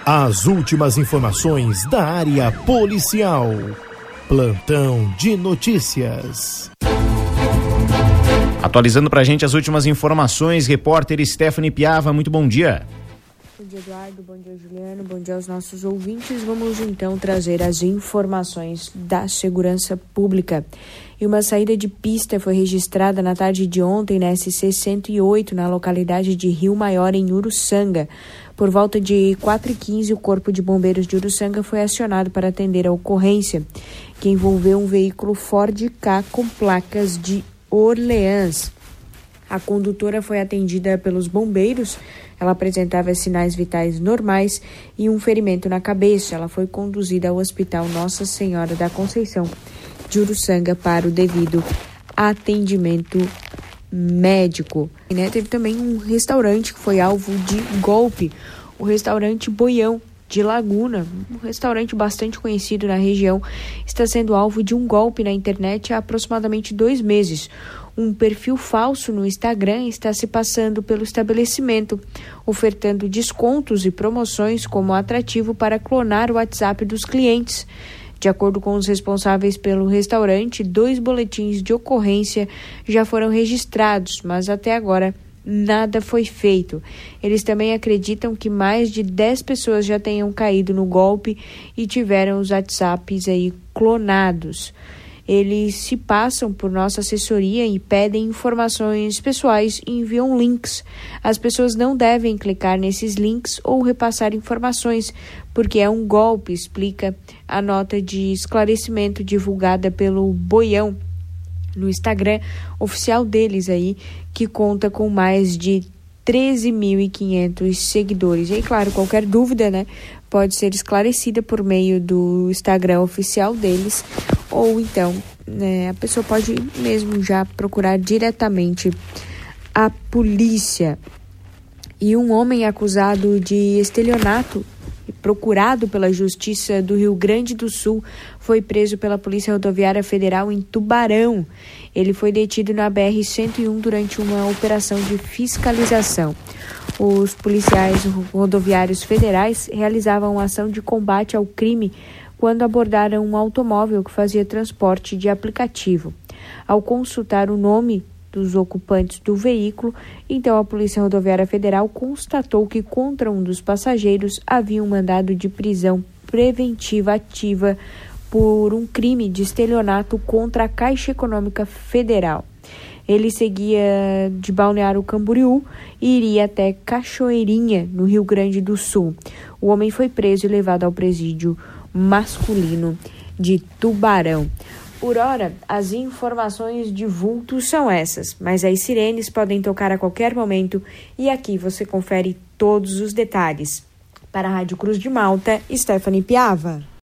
As últimas informações da área policial. Plantão de notícias. Atualizando pra gente as últimas informações, repórter Stephanie Piava, muito bom dia. Bom dia, Eduardo, bom dia, Juliano, bom dia aos nossos ouvintes. Vamos então trazer as informações da segurança pública. E uma saída de pista foi registrada na tarde de ontem na SC-108, na localidade de Rio Maior, em Uruçanga. Por volta de 4h15, o Corpo de Bombeiros de Uruçanga foi acionado para atender a ocorrência, que envolveu um veículo Ford Ka com placas de Orleans. A condutora foi atendida pelos bombeiros. Ela apresentava sinais vitais normais e um ferimento na cabeça. Ela foi conduzida ao Hospital Nossa Senhora da Conceição de Uruçanga para o devido atendimento médico. Teve também um restaurante que foi alvo de golpe, o restaurante Boião de Laguna, um restaurante bastante conhecido na região, está sendo alvo de um golpe na internet há aproximadamente 2 meses. Um perfil falso no Instagram está se passando pelo estabelecimento, ofertando descontos e promoções como atrativo para clonar o WhatsApp dos clientes. De acordo com os responsáveis pelo restaurante, 2 boletins de ocorrência já foram registrados, mas até agora nada foi feito. Eles também acreditam que mais de 10 pessoas já tenham caído no golpe e tiveram os WhatsApps aí clonados. Eles se passam por nossa assessoria e pedem informações pessoais e enviam links. As pessoas não devem clicar nesses links ou repassar informações, porque é um golpe, explica a nota de esclarecimento divulgada pelo Boião no Instagram oficial deles aí, que conta com mais de 13.500 seguidores. E claro, qualquer dúvida, pode ser esclarecida por meio do Instagram oficial deles, ou então, a pessoa pode mesmo já procurar diretamente a polícia. E um homem acusado de estelionato, procurado pela Justiça do Rio Grande do Sul, foi preso pela Polícia Rodoviária Federal em Tubarão. Ele foi detido na BR-101 durante uma operação de fiscalização. Os policiais rodoviários federais realizavam uma ação de combate ao crime quando abordaram um automóvel que fazia transporte de aplicativo. Ao consultar o nome dos ocupantes do veículo, então a Polícia Rodoviária Federal constatou que contra um dos passageiros havia um mandado de prisão preventiva ativa por um crime de estelionato contra a Caixa Econômica Federal. Ele seguia de Balneário Camboriú e iria até Cachoeirinha, no Rio Grande do Sul. O homem foi preso e levado ao presídio masculino de Tubarão. Por hora, as informações de vulto são essas, mas as sirenes podem tocar a qualquer momento e aqui você confere todos os detalhes. Para a Rádio Cruz de Malta, Stephanie Piava.